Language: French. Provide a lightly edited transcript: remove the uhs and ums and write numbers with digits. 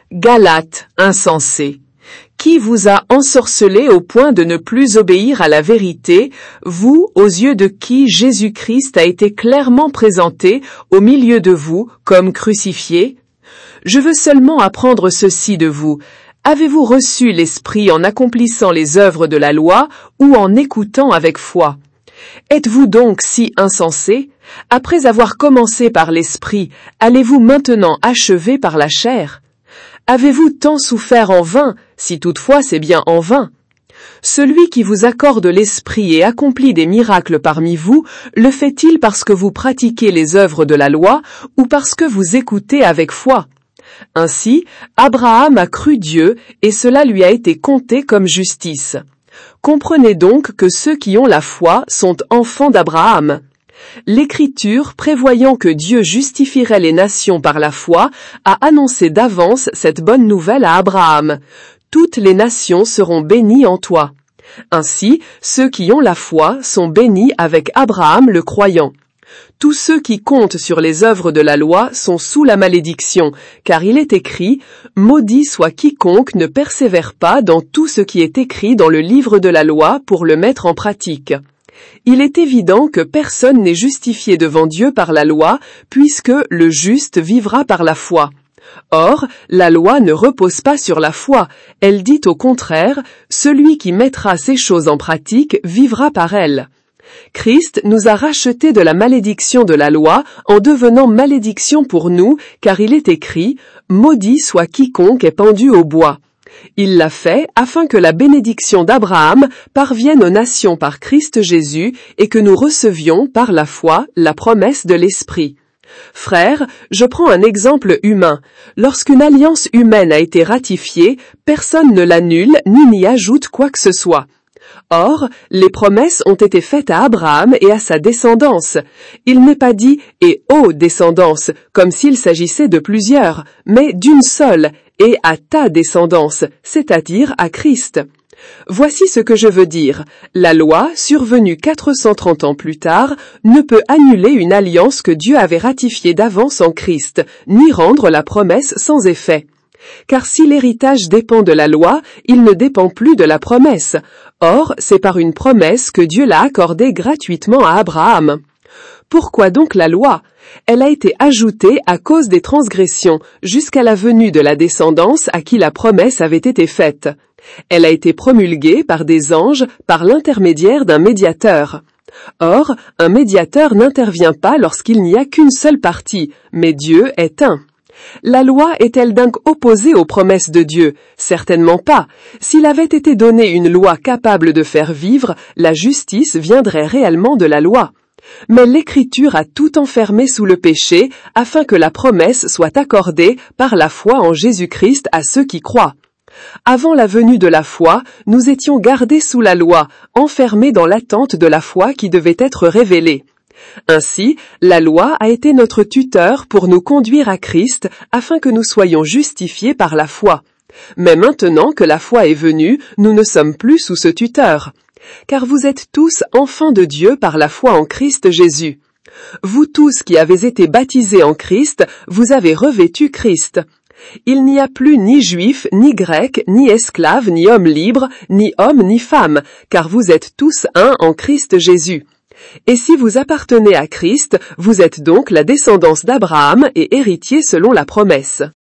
Galates, insensés. Qui vous a ensorcelé au point de ne plus obéir à la vérité, vous, aux yeux de qui Jésus-Christ a été clairement présenté au milieu de vous comme crucifié? Je veux seulement apprendre ceci de vous. Avez-vous reçu l'Esprit en accomplissant les œuvres de la loi ou en écoutant avec foi? Êtes-vous donc si insensés? Après avoir commencé par l'Esprit, allez-vous maintenant achever par la chair? Avez-vous tant souffert en vain, si toutefois c'est bien en vain? Celui qui vous accorde l'Esprit et accomplit des miracles parmi vous, le fait-il parce que vous pratiquez les œuvres de la loi ou parce que vous écoutez avec foi? Ainsi, Abraham a cru Dieu et cela lui a été compté comme justice. Comprenez donc que ceux qui ont la foi sont enfants d'Abraham. L'Écriture, prévoyant que Dieu justifierait les nations par la foi, a annoncé d'avance cette bonne nouvelle à Abraham. Toutes les nations seront bénies en toi. Ainsi, ceux qui ont la foi sont bénis avec Abraham le croyant. Tous ceux qui comptent sur les œuvres de la loi sont sous la malédiction, car il est écrit « Maudit soit quiconque ne persévère pas dans tout ce qui est écrit dans le livre de la loi pour le mettre en pratique. » Il est évident que personne n'est justifié devant Dieu par la loi, puisque le juste vivra par la foi. Or, la loi ne repose pas sur la foi, elle dit au contraire, celui qui mettra ces choses en pratique vivra par elles. Christ nous a rachetés de la malédiction de la loi en devenant malédiction pour nous, car il est écrit « Maudit soit quiconque est pendu au bois ». Il l'a fait afin que la bénédiction d'Abraham parvienne aux nations par Christ Jésus et que nous recevions par la foi la promesse de l'Esprit. Frères, je prends un exemple humain. Lorsqu'une alliance humaine a été ratifiée, personne ne l'annule ni n'y ajoute quoi que ce soit. Or, les promesses ont été faites à Abraham et à sa descendance. Il n'est pas dit « et aux descendance » comme s'il s'agissait de plusieurs, mais d'une seule, et à ta descendance, c'est-à-dire à Christ. Voici ce que je veux dire. La loi, survenue 430 ans plus tard, ne peut annuler une alliance que Dieu avait ratifiée d'avance en Christ, ni rendre la promesse sans effet. Car si l'héritage dépend de la loi, il ne dépend plus de la promesse. Or, c'est par une promesse que Dieu l'a accordée gratuitement à Abraham. Pourquoi donc la loi? Elle a été ajoutée à cause des transgressions, jusqu'à la venue de la descendance à qui la promesse avait été faite. Elle a été promulguée par des anges par l'intermédiaire d'un médiateur. Or, un médiateur n'intervient pas lorsqu'il n'y a qu'une seule partie, mais Dieu est un. La loi est-elle donc opposée aux promesses de Dieu? Certainement pas. S'il avait été donné une loi capable de faire vivre, la justice viendrait réellement de la loi. Mais l'Écriture a tout enfermé sous le péché, afin que la promesse soit accordée par la foi en Jésus-Christ à ceux qui croient. Avant la venue de la foi, nous étions gardés sous la loi, enfermés dans l'attente de la foi qui devait être révélée. Ainsi, la loi a été notre tuteur pour nous conduire à Christ, afin que nous soyons justifiés par la foi. Mais maintenant que la foi est venue, nous ne sommes plus sous ce tuteur. Car vous êtes tous enfants de Dieu par la foi en Christ Jésus. Vous tous qui avez été baptisés en Christ, vous avez revêtu Christ. Il n'y a plus ni juif, ni grec, ni esclave, ni homme libre, ni homme, ni femme, car vous êtes tous un en Christ Jésus. Et si vous appartenez à Christ, vous êtes donc la descendance d'Abraham et héritier selon la promesse.